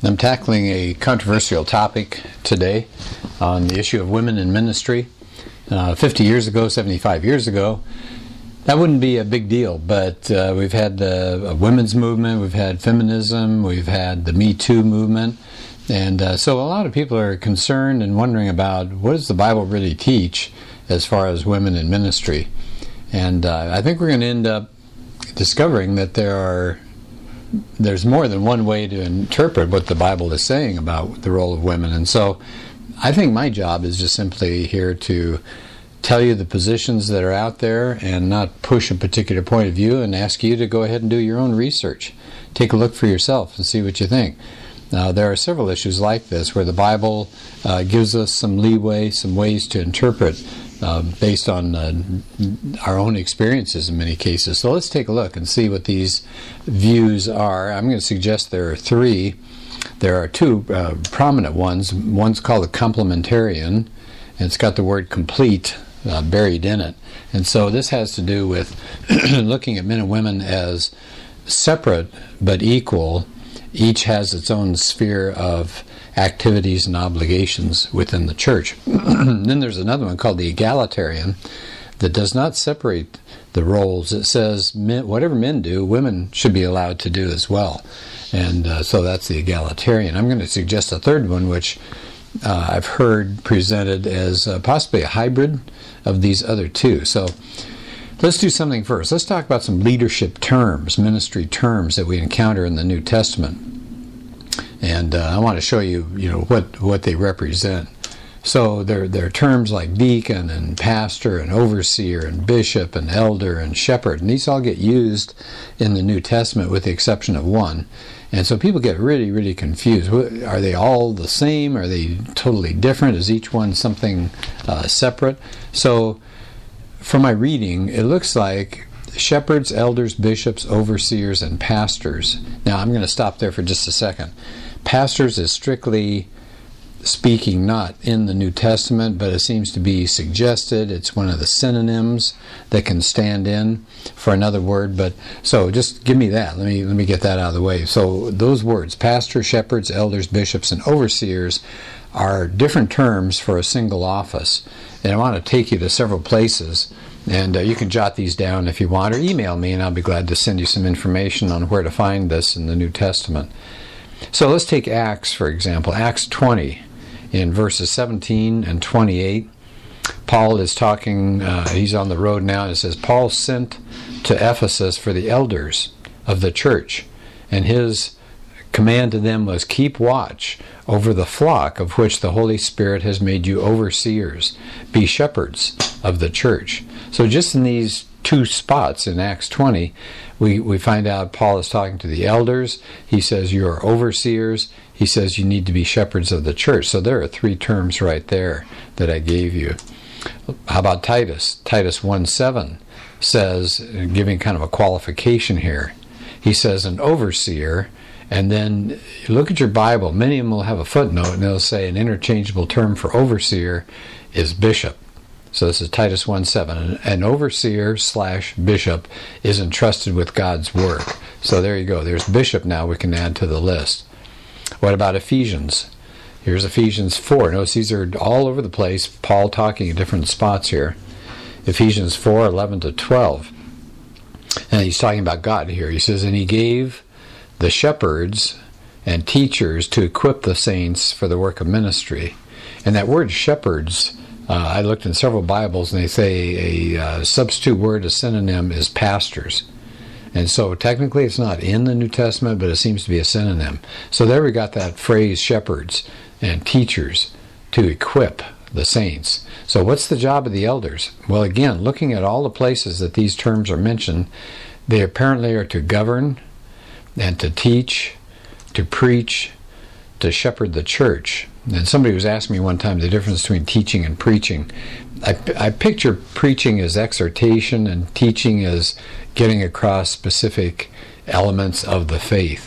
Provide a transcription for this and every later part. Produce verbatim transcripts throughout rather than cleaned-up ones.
I'm tackling a controversial topic today on the issue of women in ministry. Uh, fifty years ago, seventy-five years ago, that wouldn't be a big deal, but uh, we've had the uh, women's movement, we've had feminism, we've had the Me Too movement, and uh, so a lot of people are concerned and wondering about what does the Bible really teach as far as women in ministry. And uh, I think we're going to end up discovering that there are there's more than one way to interpret what the Bible is saying about the role of women. And so I think my job is just simply here to tell you the positions that are out there and not push a particular point of view, and ask you to go ahead and do your own research. Take a look for yourself and see what you think. Now, there are several issues like this where the Bible uh, gives us some leeway, some ways to interpret uh, based on uh, our own experiences in many cases. So let's take a look and see what these views are. I'm going to suggest there are three. There are two uh, prominent ones. One's called the complementarian, and it's got the word complete uh, buried in it. And so this has to do with looking at men and women as separate but equal. Each has its own sphere of activities and obligations within the church. Then there's another one called the egalitarian that does not separate the roles. It says men, whatever men do, women should be allowed to do as well. And uh, so that's the egalitarian. I'm going to suggest a third one, which uh, I've heard presented as uh, possibly a hybrid of these other two. So let's do something first. Let's talk about some leadership terms, ministry terms that we encounter in the New Testament. And uh, I want to show you, you know, what, what they represent. So there, there are terms like deacon and pastor and overseer and bishop and elder and shepherd. And these all get used in the New Testament with the exception of one. And so people get really, really confused. Are they all the same? Are they totally different? Is each one something uh, separate? So from my reading, it looks like shepherds, elders, bishops, overseers, and pastors. Now, I'm going to stop there for just a second. Pastors is strictly speaking not in the New Testament, but it seems to be suggested. It's one of the synonyms that can stand in for another word. But so just give me that. Let me let me get that out of the way. So those words, pastor, shepherds, elders, bishops, and overseers, are different terms for a single office. And I want to take you to several places, and uh, you can jot these down if you want, or email me, and I'll be glad to send you some information on where to find this in the New Testament. So let's take Acts, for example. Acts twenty, in verses seventeen and twenty-eight. Paul is talking, uh, he's on the road now, and it says, Paul sent to Ephesus for the elders of the church, and his command to them was, keep watch over the flock of which the Holy Spirit has made you overseers. Be shepherds of the church. So just in these two spots in Acts twenty, we, we find out Paul is talking to the elders. He says you are overseers. He says you need to be shepherds of the church. So there are three terms right there that I gave you. How about Titus? Titus one seven says, giving kind of a qualification here, he says an overseer. And then you look at your Bible, many of them will have a footnote, and they'll say an interchangeable term for overseer is bishop. So this is Titus one seven. An overseer slash bishop is entrusted with God's work. So there you go. There's bishop now we can add to the list. What about Ephesians? Here's Ephesians four. Notice these are all over the place. Paul talking in different spots here. Ephesians four, eleven to twelve. And he's talking about God here. He says, and he gave the shepherds and teachers to equip the saints for the work of ministry. And that word shepherds, uh, I looked in several Bibles, and they say a uh, substitute word, a synonym, is pastors. And so technically it's not in the New Testament, but it seems to be a synonym. So there we got that phrase, shepherds and teachers, to equip the saints. So what's the job of the elders? Well, again, looking at all the places that these terms are mentioned, they apparently are to govern and to teach, to preach, to shepherd the church. And somebody was asking me one time the difference between teaching and preaching. I, I picture preaching as exhortation and teaching as getting across specific elements of the faith.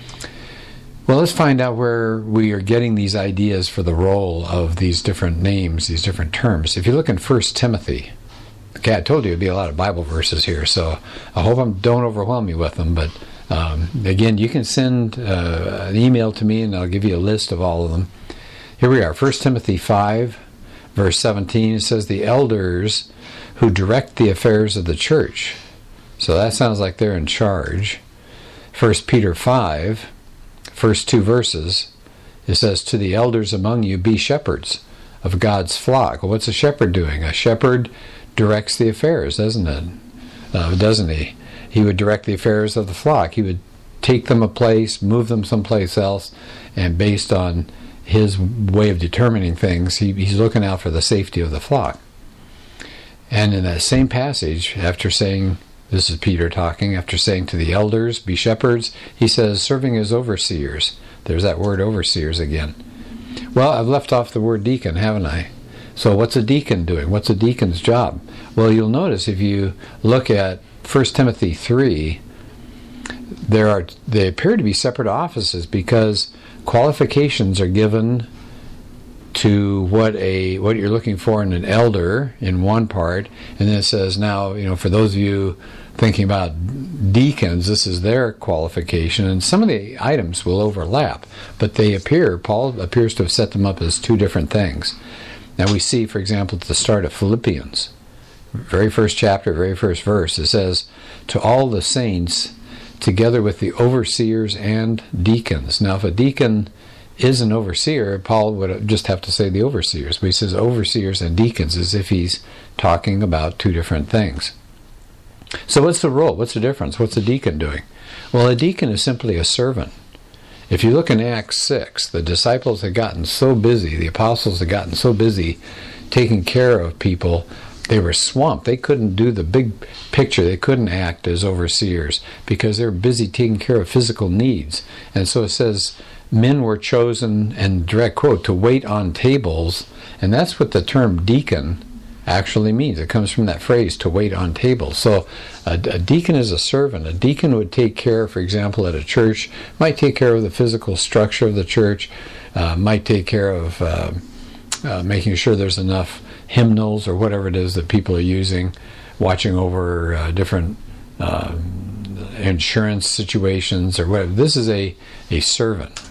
Well, let's find out where we are getting these ideas for the role of these different names, these different terms. If you look in First Timothy, okay, I told you it'd be a lot of Bible verses here, so I hope I don't overwhelm you with them, but Um, again, you can send uh, an email to me and I'll give you a list of all of them. Here we are, First Timothy five, verse seventeen. It says, the elders who direct the affairs of the church. So that sounds like they're in charge. First Peter five, first two verses, it says, to the elders among you, be shepherds of God's flock. Well, what's a shepherd doing? A shepherd directs the affairs, doesn't it? Uh, doesn't he? He would direct the affairs of the flock. He would take them a place, move them someplace else, and based on his way of determining things, he, he's looking out for the safety of the flock. And in that same passage, after saying, this is Peter talking, after saying to the elders, be shepherds, he says, serving as overseers. There's that word overseers again. Well, I've left off the word deacon, haven't I? So what's a deacon doing? What's a deacon's job? Well, you'll notice if you look at First Timothy three, there are they appear to be separate offices because qualifications are given to what a what you're looking for in an elder in one part, and then it says now, you know, for those of you thinking about deacons, this is their qualification, and some of the items will overlap, but they appear, Paul appears to have set them up as two different things. Now we see, for example, at the start of Philippians, very first chapter, very first verse, it says, to all the saints, together with the overseers and deacons. Now if a deacon is an overseer, Paul would just have to say the overseers, but he says overseers and deacons as if he's talking about two different things. So what's the role? What's the difference? What's a deacon doing? Well, a deacon is simply a servant. If you look in Acts six, the disciples had gotten so busy, the apostles had gotten so busy taking care of people, they were swamped. They couldn't do the big picture. They couldn't act as overseers because they were busy taking care of physical needs. And so it says, men were chosen, and direct quote, to wait on tables, and that's what the term deacon actually means. It comes from that phrase, to wait on tables. So a, a deacon is a servant. A deacon would take care, for example, at a church, might take care of the physical structure of the church, uh, might take care of uh, uh, making sure there's enough hymnals or whatever it is that people are using, watching over uh, different uh, insurance situations or whatever. This is a, a servant.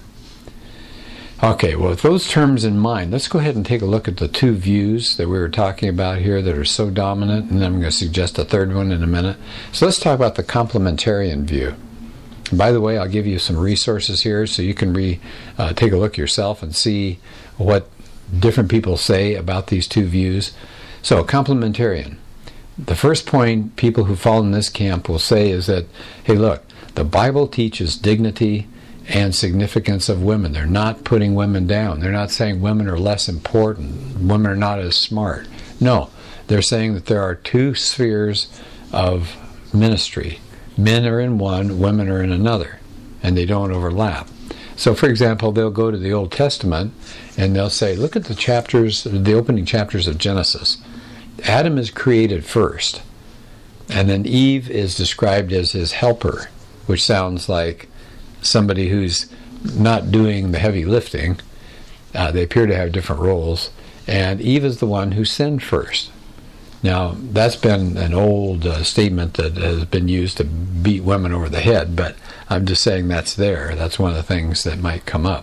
Okay, well, with those terms in mind, let's go ahead and take a look at the two views that we were talking about here that are so dominant, and then I'm going to suggest a third one in a minute. So let's talk about the complementarian view. And by the way, I'll give you some resources here so you can re, uh, take a look yourself and see what different people say about these two views. So, complementarian. The first point people who fall in this camp will say is that, hey, look, the Bible teaches dignity and significance of women. They're not putting women down. They're not saying women are less important. Women are not as smart. No, they're saying that there are two spheres of ministry. Men are in one, women are in another, and they don't overlap. So, for example, they'll go to the Old Testament and they'll say, look at the chapters, the opening chapters of Genesis. Adam is created first, and then Eve is described as his helper, which sounds like somebody who's not doing the heavy lifting. Uh, they appear to have different roles, and Eve is the one who sinned first. Now, that's been an old uh, statement that has been used to beat women over the head, but I'm just saying that's there. That's one of the things that might come up.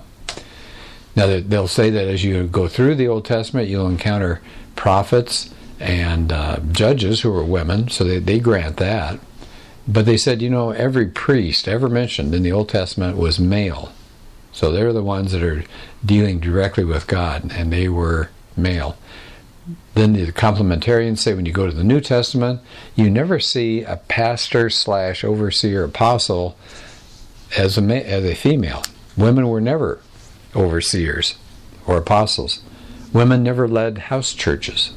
Now, they'll say that as you go through the Old Testament, you'll encounter prophets and uh, judges who are women, so they, they grant that. But they said, you know, every priest ever mentioned in the Old Testament was male. So they're the ones that are dealing directly with God, and they were male. Then the complementarians say when you go to the New Testament, you never see a pastor slash overseer apostle as a, ma- as a female. Women were never overseers or apostles. Women never led house churches.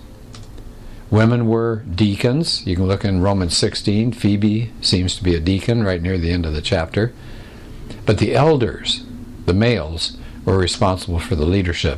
Women were deacons. You can look in Romans sixteen. Phoebe seems to be a deacon right near the end of the chapter. But the elders, the males, were responsible for the leadership.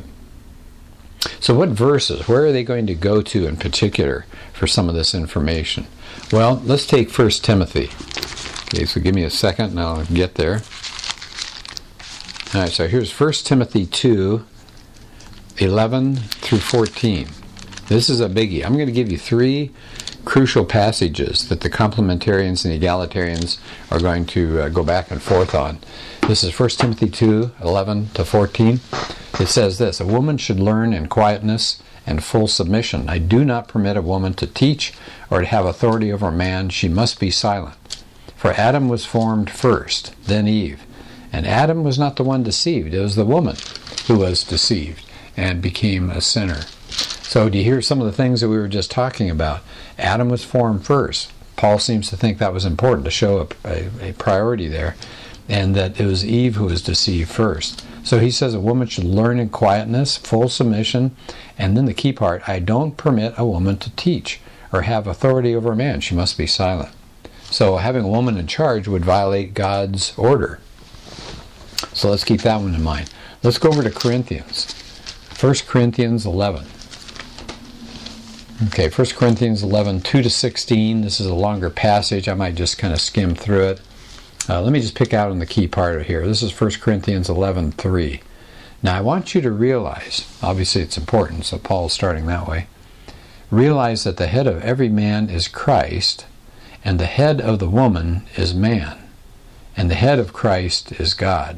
So what verses, where are they going to go to in particular for some of this information? Well, let's take First Timothy. Okay, so give me a second and I'll get there. All right, so here's First Timothy two, eleven through fourteen. This is a biggie. I'm going to give you three crucial passages that the complementarians and the egalitarians are going to uh, go back and forth on. This is First Timothy two, eleven to fourteen. It says this, "A woman should learn in quietness and full submission. I do not permit a woman to teach or to have authority over a man. She must be silent. For Adam was formed first, then Eve. And Adam was not the one deceived. It was the woman who was deceived and became a sinner." So do you hear some of the things that we were just talking about? Adam was formed first. Paul seems to think that was important to show a, a, a priority there, and that it was Eve who was deceived first. So he says a woman should learn in quietness, full submission, and then the key part, I don't permit a woman to teach or have authority over a man. She must be silent. So having a woman in charge would violate God's order. So let's keep that one in mind. Let's go over to Corinthians. First Corinthians eleven. Okay, First Corinthians eleven, two to sixteen. This is a longer passage. I might just kind of skim through it. Uh, let me just pick out on the key part of here. This is First Corinthians eleven, three. Now I want you to realize, obviously it's important, so Paul's starting that way. Realize that the head of every man is Christ, and the head of the woman is man, and the head of Christ is God.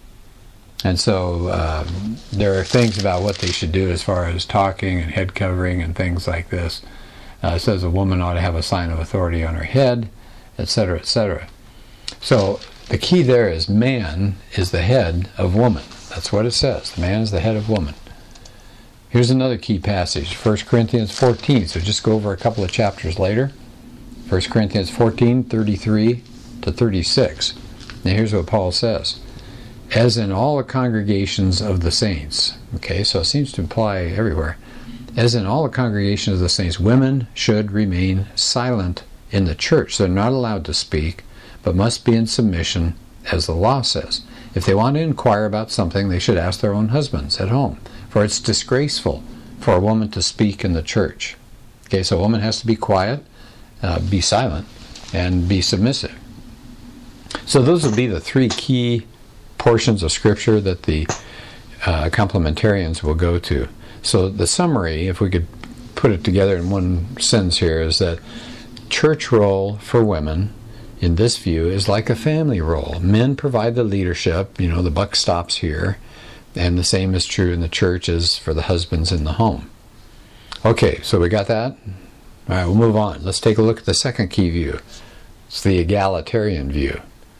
And so um, there are things about what they should do as far as talking and head covering and things like this. Uh, it says a woman ought to have a sign of authority on her head, et cetera, et cetera. So the key there is man is the head of woman. That's what it says. The man is the head of woman. Here's another key passage, First Corinthians fourteen. So just go over a couple of chapters later. First Corinthians fourteen, thirty-three to thirty-six. Now here's what Paul says. As in all the congregations of the saints. Okay, so it seems to imply everywhere. As in all the congregations of the saints, women should remain silent in the church. They're not allowed to speak, but must be in submission, as the law says. If they want to inquire about something, they should ask their own husbands at home, for it's disgraceful for a woman to speak in the church. Okay, so a woman has to be quiet, uh, be silent, and be submissive. So those would be the three key portions of Scripture that the uh, complementarians will go to. So the summary, if we could put it together in one sentence here, is that church role for women in this view is like a family role. Men provide the leadership, you know, the buck stops here, and the same is true in the church as for the husbands in the home. Okay, so we got that? All right, we'll move on. Let's take a look at the second key view. It's the egalitarian view.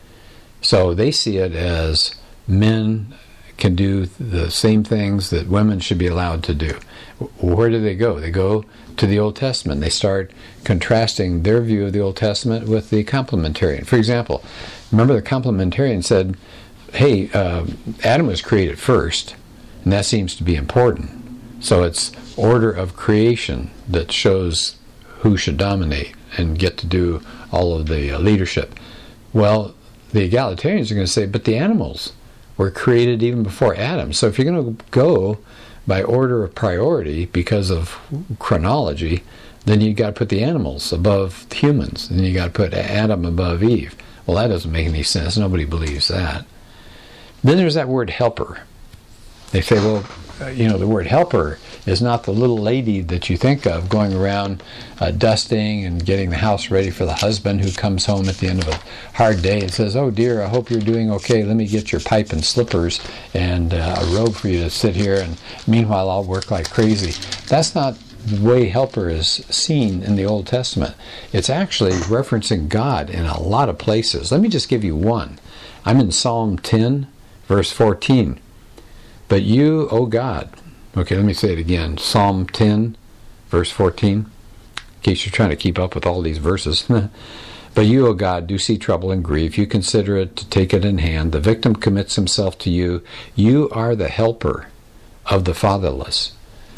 So they see it as men can do the same things that women should be allowed to do. Where do they go? They go to the Old Testament. They start contrasting their view of the Old Testament with the complementarian. For example, remember the complementarian said, hey, uh, Adam was created first, and that seems to be important. So it's order of creation that shows who should dominate and get to do all of the uh, leadership. Well, the egalitarians are going to say, but the animals were created even before Adam. So if you're going to go by order of priority because of chronology, then you've got to put the animals above humans, and then you've got to put Adam above Eve. Well, that doesn't make any sense. Nobody believes that. Then there's that word helper. They say, well, uh, you know, the word helper is not the little lady that you think of going around uh, dusting and getting the house ready for the husband who comes home at the end of a hard day and says, oh dear, I hope you're doing okay. Let me get your pipe and slippers and uh, a robe for you to sit here, and meanwhile I'll work like crazy. That's not the way helper is seen in the Old Testament. It's actually referencing God in a lot of places. Let me just give you one. I'm in Psalm ten, verse fourteen. But you, O God, okay, let me say it again. Psalm ten, verse fourteen, in case you're trying to keep up with all these verses. But you, O God, do see trouble and grief. You consider it to take it in hand. The victim commits himself to you. You are the helper of the fatherless.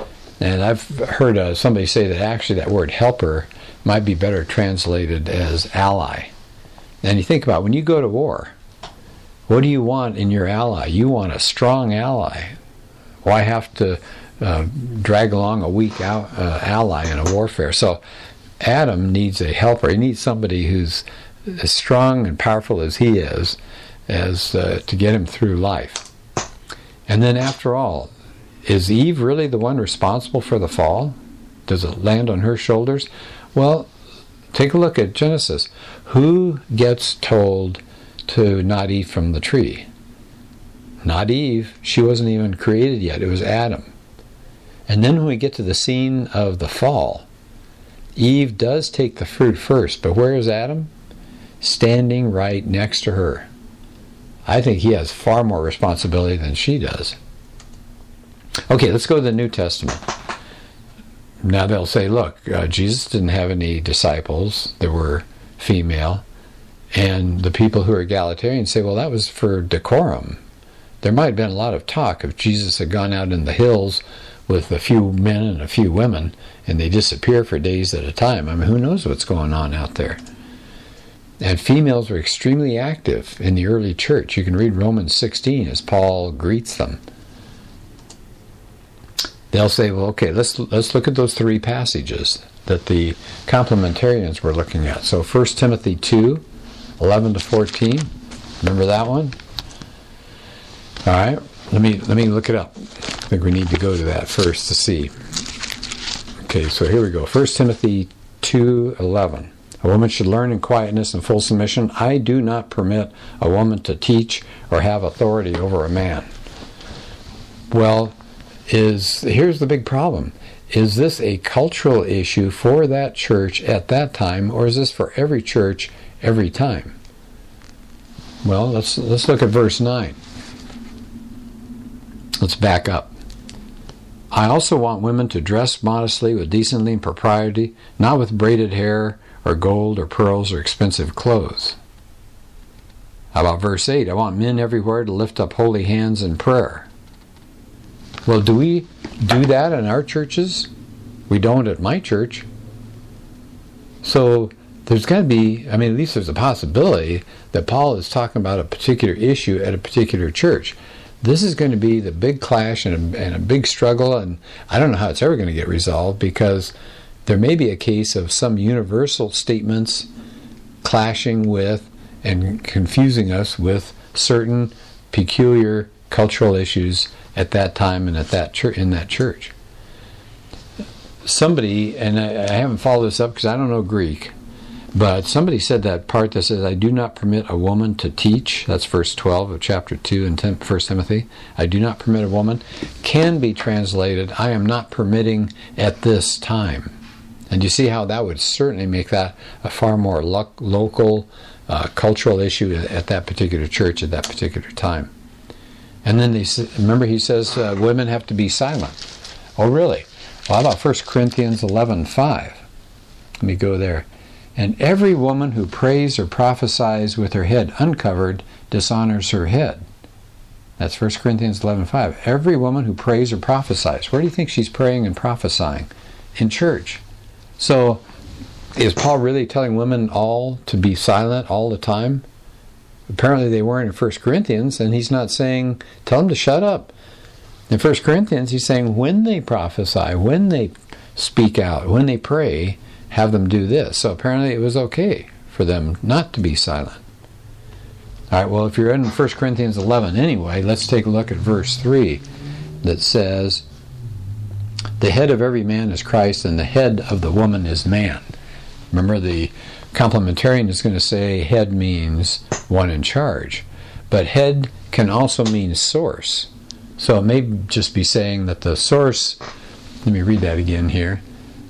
And I've heard uh, somebody say that actually that word helper might be better translated as ally. And you think about it, when you go to war, what do you want in your ally? You want a strong ally. Why have to uh, drag along a weak al- uh, ally in a warfare? So Adam needs a helper. He needs somebody who's as strong and powerful as he is as uh, to get him through life. And then after all, is Eve really the one responsible for the fall? Does it land on her shoulders? Well, Take a look at Genesis. Who gets told to not eat from the tree? Not Eve. She wasn't even created yet. It was Adam. And then when we get to the scene of the fall, Eve does take the fruit first, but where is Adam? Standing right next to her. I think he has far more responsibility than she does. Okay, let's go to the New Testament. Now they'll say, look, uh, Jesus didn't have any disciples that were female, and the people who are egalitarian say, well, that was for decorum. There might have been a lot of talk if Jesus had gone out in the hills with a few men and a few women, and they disappear for days at a time. I mean, who knows what's going on out there? And females were extremely active in the early church. You can read Romans sixteen as Paul greets them. They'll say, well, okay, let's let's look at those three passages that the complementarians were looking at. So First Timothy two, eleven to fourteen. Remember that one? All right, let me let me look it up. I think we need to go to that first to see. Okay, so here we go. First Timothy two, eleven. A woman should learn in quietness and full submission. I do not permit a woman to teach or have authority over a man. Well, is here's the big problem. Is this a cultural issue for that church at that time, or is this for every church every time? Well, let's let's look at verse nine. Let's back up. I also want women to dress modestly with decency and propriety, not with braided hair or gold or pearls or expensive clothes. How about verse eight? I want men everywhere to lift up holy hands in prayer. Well, do we do that in our churches? We don't at my church. So there's got to be, I mean, at least there's a possibility that Paul is talking about a particular issue at a particular church. This is going to be the big clash and a, and a big struggle, and I don't know how it's ever going to get resolved, because there may be a case of some universal statements clashing with and confusing us with certain peculiar cultural issues at that time and at that church, in that church. Somebody, and I, I haven't followed this up because I don't know Greek, but somebody said that part that says, I do not permit a woman to teach, that's verse twelve of chapter two in First Timothy, I do not permit a woman, can be translated, I am not permitting at this time. And you see how that would certainly make that a far more lo- local, uh, cultural issue at that particular church at that particular time. And then they remember he says uh, women have to be silent. Oh, really? Well, how about First Corinthians eleven five? Let me go there. And every woman who prays or prophesies with her head uncovered dishonors her head. That's First Corinthians eleven five. Every woman who prays or prophesies. Where do you think she's praying and prophesying? In church. So, is Paul really telling women all to be silent all the time? Apparently they weren't in First Corinthians, and he's not saying, tell them to shut up. In First Corinthians, he's saying when they prophesy, when they speak out, when they pray, have them do this. So apparently it was okay for them not to be silent. All right, well, if you're in First Corinthians eleven anyway, let's take a look at verse three that says, the head of every man is Christ, and the head of the woman is man. Remember, the complementarian is going to say head means one in charge. But head can also mean source. So it may just be saying that the source, let me read that again here.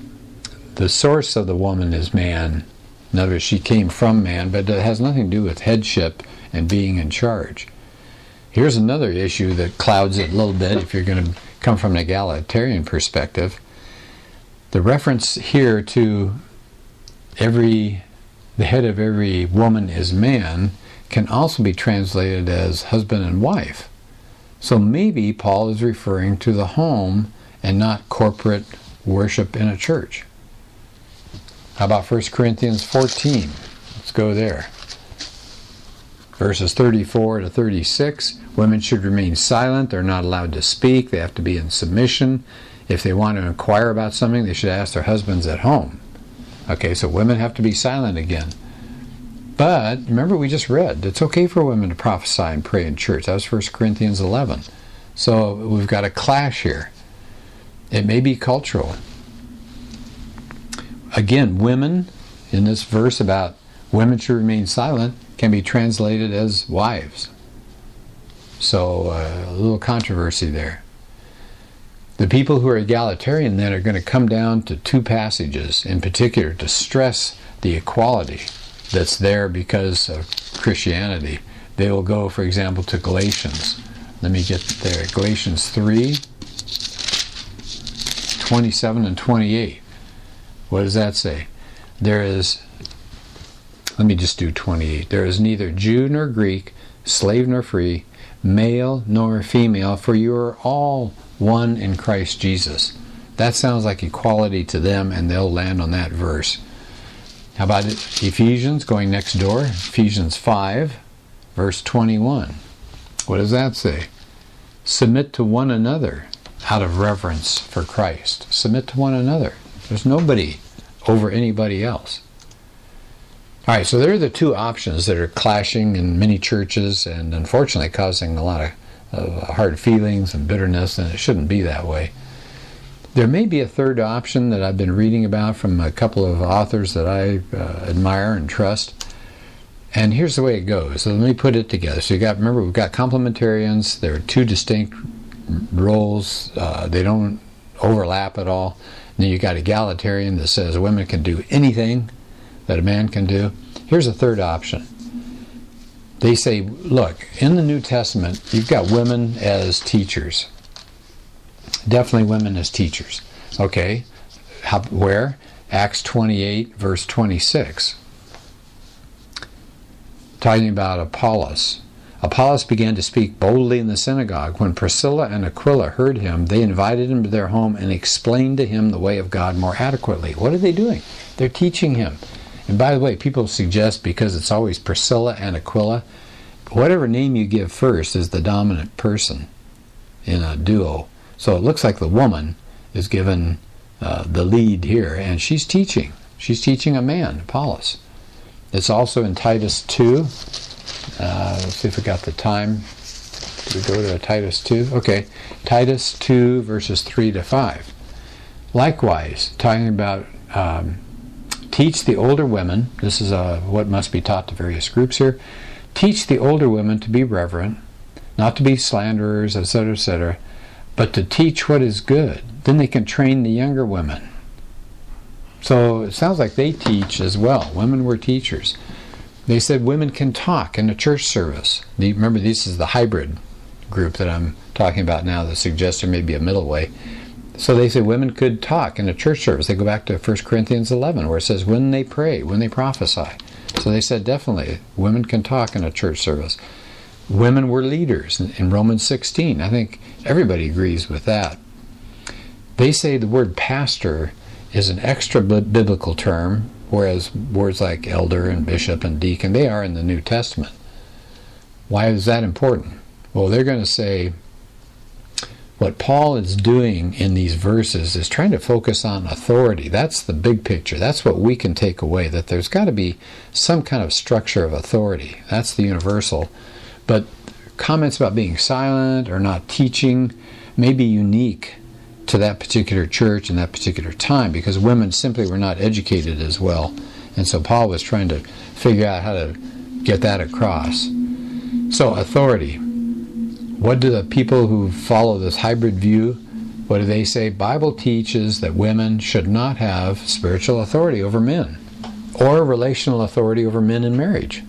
The source of the woman is man. In other words, she came from man, but it has nothing to do with headship and being in charge. Here's another issue that clouds it a little bit if you're going to come from an egalitarian perspective. The reference here to every, the head of every woman is man can also be translated as husband and wife. So maybe Paul is referring to the home and not corporate worship in a church. How about First Corinthians fourteen? Let's go there. Verses thirty-four to thirty-six. Women should remain silent. They're not allowed to speak. They have to be in submission. If they want to inquire about something, they should ask their husbands at home. Okay, so women have to be silent again. But remember, we just read it's okay for women to prophesy and pray in church. That was First Corinthians eleven. So we've got a clash here. It may be cultural. Again, women in this verse about women should remain silent can be translated as wives. So uh, a little controversy there. The people who are egalitarian then are going to come down to two passages in particular to stress the equality that's there because of Christianity. They will go, for example, to Galatians. Let me get there. Galatians three, twenty-seven and twenty-eight. What does that say? There is, let me just do twenty-eight. There is neither Jew nor Greek, slave nor free, male nor female, for you are all one in Christ Jesus. That sounds like equality to them, and they'll land on that verse. How about Ephesians, going next door? Ephesians five, verse twenty-one. What does that say? Submit to one another out of reverence for Christ. Submit to one another. There's nobody over anybody else. All right, so there are the two options that are clashing in many churches and unfortunately causing a lot of, of hard feelings and bitterness, and it shouldn't be that way. There may be a third option that I've been reading about from a couple of authors that I uh, admire and trust. And here's the way it goes. So let me put it together. So you got, remember, we've got complementarians. There are two distinct roles. Uh, they don't overlap at all. And then you got egalitarian that says women can do anything that a man can do. Here's a third option. They say, look, in the New Testament, you've got women as teachers. Definitely women as teachers. Okay, how, where? Acts twenty-eight, verse twenty-six. Talking about Apollos. Apollos began to speak boldly in the synagogue. When Priscilla and Aquila heard him, they invited him to their home and explained to him the way of God more adequately. What are they doing? They're teaching him. And by the way, people suggest, because it's always Priscilla and Aquila, whatever name you give first is the dominant person in a duo. So it looks like the woman is given uh, the lead here, and she's teaching. She's teaching a man, Apollos. It's also in Titus two. Uh, let's see if we got the time. Did we go to Titus two? Okay. Titus two, verses three to five. Likewise, talking about um, teach the older women. This is uh, what must be taught to various groups here. Teach the older women to be reverent, not to be slanderers, et cetera, et cetera, but to teach what is good. Then they can train the younger women. So it sounds like they teach as well. Women were teachers. They said women can talk in a church service. The, remember, this is the hybrid group that I'm talking about now that suggests there may be a middle way. So they say women could talk in a church service. They go back to First Corinthians eleven where it says when they pray, when they prophesy. So they said definitely women can talk in a church service. Women were leaders in Romans sixteen. I think everybody agrees with that. They say the word pastor is an extra biblical term, whereas words like elder and bishop and deacon, they are in the New Testament. Why is that important? Well, they're going to say what Paul is doing in these verses is trying to focus on authority. That's the big picture. That's what we can take away, that there's got to be some kind of structure of authority. That's the universal. But comments about being silent or not teaching may be unique to that particular church and that particular time because women simply were not educated as well. And so Paul was trying to figure out how to get that across. So authority. What do the people who follow this hybrid view, what do they say? Bible teaches that women should not have spiritual authority over men or relational authority over men in marriage.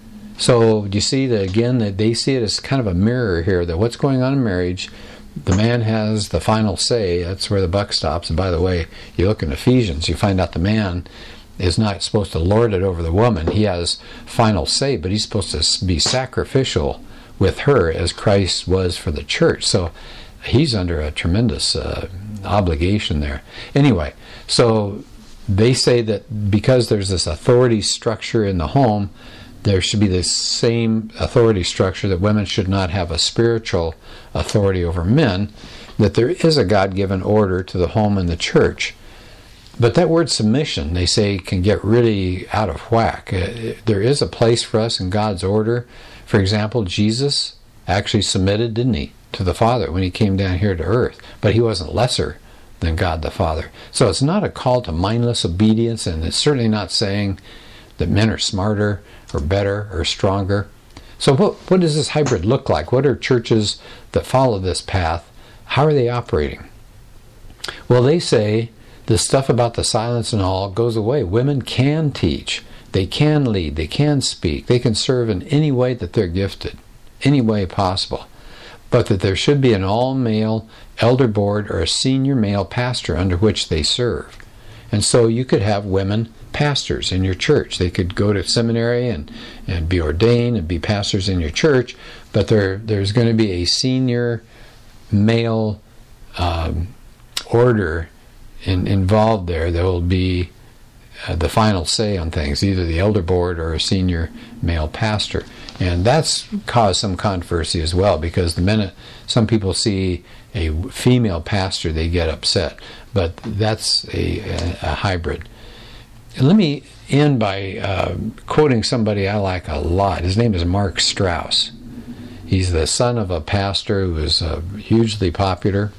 So do you see that again, that they see it as kind of a mirror here, that what's going on in marriage, the man has the final say. That's where the buck stops. And by the way, you look in Ephesians, you find out the man is not supposed to lord it over the woman. He has final say, but he's supposed to be sacrificial with her as Christ was for the church. So he's under a tremendous uh, obligation there. Anyway, so they say that because there's this authority structure in the home, there should be the same authority structure, that women should not have a spiritual authority over men, that there is a God-given order to the home and the church. But that word submission, they say, can get really out of whack. There is a place for us in God's order. For example, Jesus actually submitted, didn't he, to the Father when he came down here to earth. But he wasn't lesser than God the Father. So it's not a call to mindless obedience, and it's certainly not saying that men are smarter or better or stronger. So what, what does this hybrid look like? What are churches that follow this path? How are they operating? Well, they say the stuff about the silence and all goes away. Women can teach. They can lead. They can speak. They can serve in any way that they're gifted, any way possible. But that there should be an all-male elder board or a senior male pastor under which they serve. And so you could have women pastors in your church. They could go to seminary and, and be ordained and be pastors in your church, but there there's going to be a senior male um, order in, involved there that will be uh, the final say on things, either the elder board or a senior male pastor. And that's caused some controversy as well, because the minute some people see a female pastor, they get upset. But that's a, a, a hybrid. And let me end by uh, quoting somebody I like a lot. His name is Mark Strauss. He's the son of a pastor who was uh, hugely popular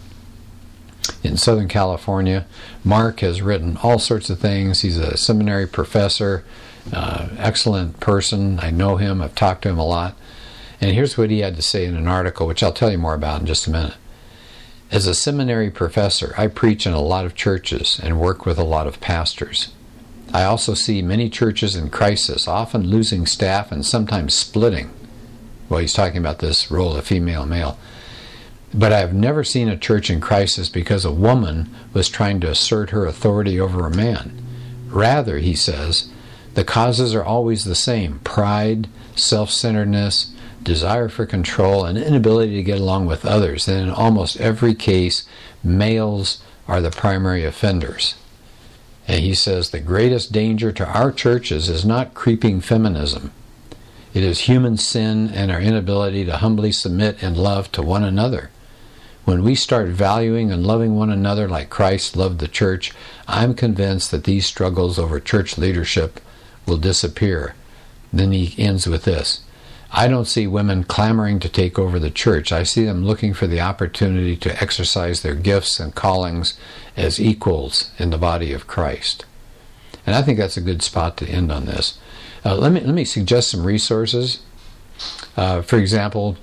in Southern California. Mark has written all sorts of things. He's a seminary professor, uh, excellent person. I know him. I've talked to him a lot. And here's what he had to say in an article, which I'll tell you more about in just a minute. As a seminary professor, I preach in a lot of churches and work with a lot of pastors. I also see many churches in crisis, often losing staff and sometimes splitting. Well, he's talking about this role of female-male. But I have never seen a church in crisis because a woman was trying to assert her authority over a man. Rather, he says, the causes are always the same: pride, self-centeredness, desire for control, and inability to get along with others. And in almost every case, males are the primary offenders. And he says the greatest danger to our churches is not creeping feminism. It is human sin and our inability to humbly submit in love to one another. When we start valuing and loving one another like Christ loved the church, I'm convinced that these struggles over church leadership will disappear. Then he ends with this: I don't see women clamoring to take over the church. I see them looking for the opportunity to exercise their gifts and callings as equals in the body of Christ. And I think that's a good spot to end on this. Uh, let me let me suggest some resources. Uh, for example,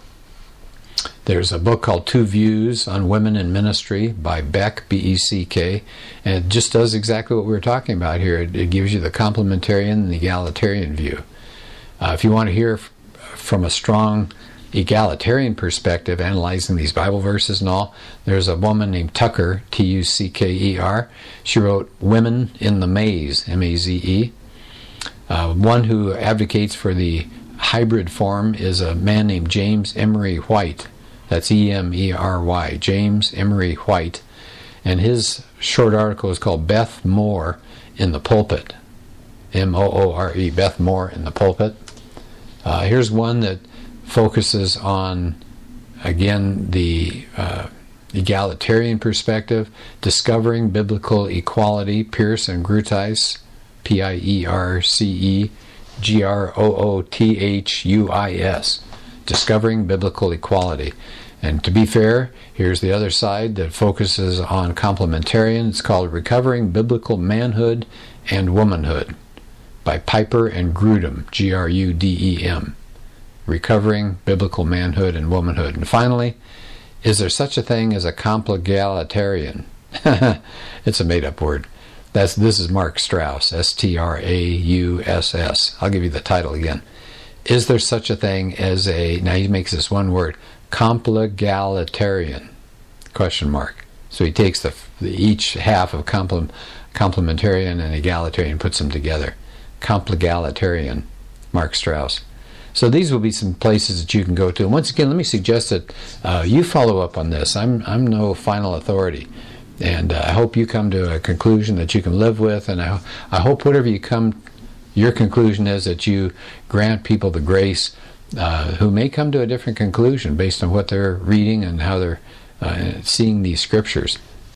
there's a book called Two Views on Women in Ministry by Beck, B E C K, and it just does exactly what we were talking about here. It, it gives you the complementarian and the egalitarian view. Uh, if you want to hear from a strong egalitarian perspective, analyzing these Bible verses and all, there's a woman named Tucker, T U C K E R. She wrote Women in the Maze, M A Z E. Uh, one who advocates for the hybrid form is a man named James Emery White. That's E M E R Y, James Emery White. And his short article is called Beth Moore in the Pulpit. M O O R E, Beth Moore in the Pulpit. Uh, here's one that focuses on, again, the uh, egalitarian perspective, Discovering Biblical Equality, Pierce and Grutais, P I E R C E G R O O T H U I S, Discovering Biblical Equality. And to be fair, here's the other side that focuses on complementarian. It's called Recovering Biblical Manhood and Womanhood by Piper and Grudem, G R U D E M. Recovering Biblical Manhood and Womanhood. And finally, is there such a thing as a complegalitarian? It's a made-up word. That's, this is Mark Strauss, S T R A U S S. I'll give you the title again. Is there such a thing as a, now he makes this one word, complegalitarian? Question mark. So he takes the, the each half of complement, complementarian and egalitarian and puts them together. Complegalitarian, Mark Strauss. So these will be some places that you can go to. And once again, let me suggest that uh, you follow up on this. I'm I'm no final authority. And uh, I hope you come to a conclusion that you can live with. And I, I hope whatever you come, your conclusion is that you grant people the grace uh, who may come to a different conclusion based on what they're reading and how they're uh, seeing these scriptures.